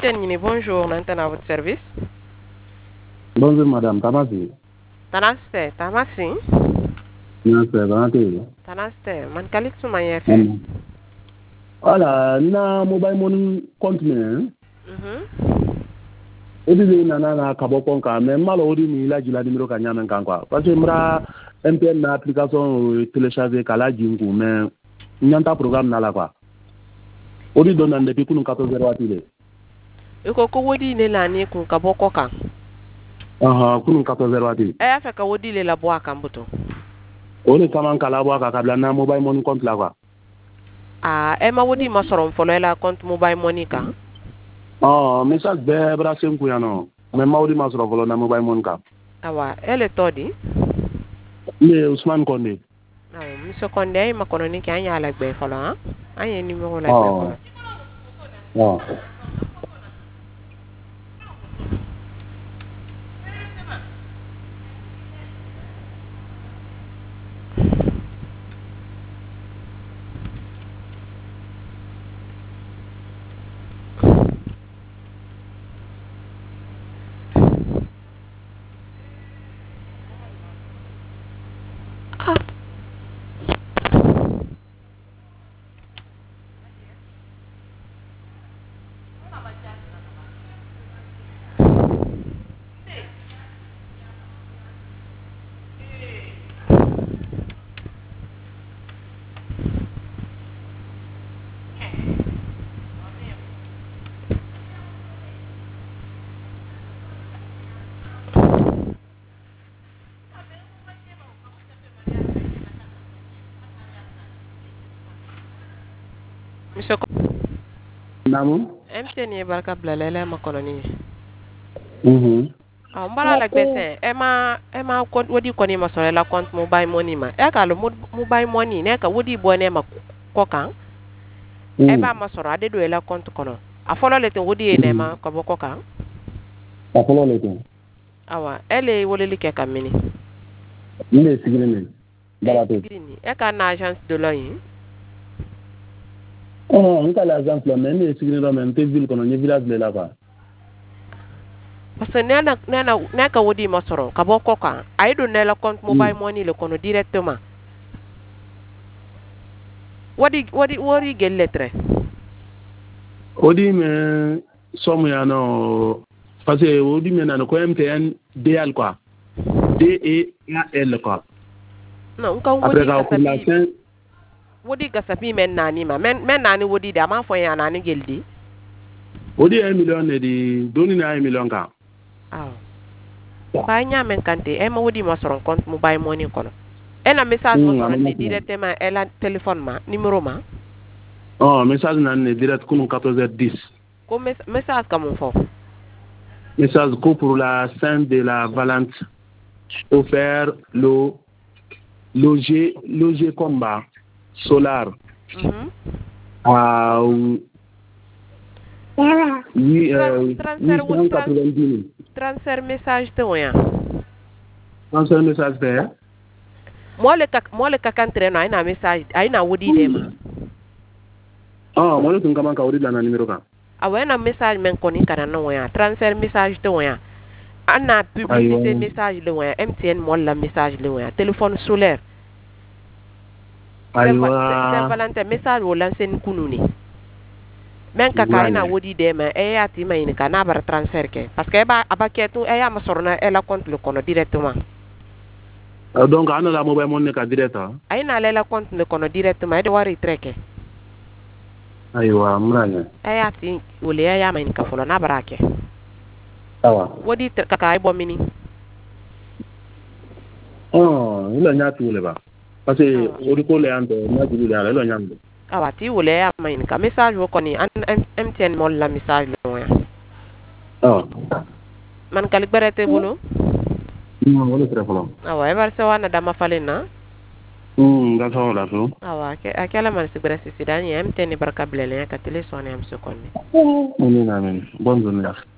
MTN, bonjour, maintenant à votre service. Bonjour madame, Tamasi. Tanaste, Tamasi. Nase, banate. Tanaste, man kalit sumayefe. Voilà, na mobile money compte me. Odi na kabopon ka me malo odi ni la jila numéro ka nyame kan quoi. Parce que mra MTN na application télécharger kala jingu me nyanta programme na la quoi. Odi don nan depuis kunu 14 wati le. Iko ko wodi ne la ni kun kaboko kan. Kunu 14 wati. E afa ka wodi le la boa kan buto. Oni kaman kala boa ka kabla na mobile money compte la quoi. E ma wodi ma soron folo la compte mobile money kan. Message be bra sen ku yano. Me mawdi ma soro folo na mobile money ka. Awa, ele todi. Le Ousmane Konde. Monsieur Konde ma kono ni ki anya la gbe folo ha. Anya numéro la gbe folo. Monsieur Namu? MTN barka blalele ma kono ni. Mbara la gbese ema wodi koni ma sore la compte mobile money ma. E ka lo mobile money ne ka wodi bone ma kokan. E ba ma soro ade do la compte kono. A follow le te wodi ne ma ko boko kan. A follow le te. Awa, ele woleli ke kamini. Ni sigiri ni. Balato. E ka na agence de l'oyin. Nka la agence la mais ni sigiri do men te ville kono ni village le la ba. Parce que nena ka wodi ma soro ka boko kan. Ay do ne la compte mobile money le kono directement. Wodi gel lettre. Odi me somme ya no parce que odi me na ko MTN DL quoi. DEAL quoi. Non, nka wodi gasapi men nani ma men nani wodi da ma fo ya nani geldi. Odi 1 million ne di doni na 1 million ka. Ba nya men kante e ma wodi ma soron compte mobile money kono. E na message mo soron ni directement e la téléphone ma numéro ma. Message nan ne direct kunu 14h10. Ko message ka mon fo. Message ko pour la Sainte de la Valente offert loger combat solar. Transfert message te oya. Transfert message te. Moi le kakantre no ina message ina wodi dem. Mo le tun kaman ka wodi la na numéro ka. Awena message men koni kana no oya. Transfert message te oya. Ana publicité message le oya. MTN mo la message le oya. Téléphone solaire. Saint-Valentin message wo lancer kununi. Men kaka ina wodi dem e ya ti mai ni kana bar transfert ke parce que ba abaketu e ya ma sorna e la compte le kono directement. Donc ana la mobile money ka direct ha. Aina la compte le kono directement e de wari treke. Aywa mranya. E ya ti wole ya mai ni ka folo na barake. Sawa. Wodi kaka e bo mini. Ila nyati wole ba. Parce que wodi ko le ando na di la ila nyando. Awati wole ya mai ni ka message wo koni MTN mo la message le ya. Man kalik berete bulu. Wole tre folo. Awa e barse wana dama falena. Da so la so. Awa akela man sigrasi sidani MTN barka blele ka tele sone am sekonde. Amin. Bonne journée.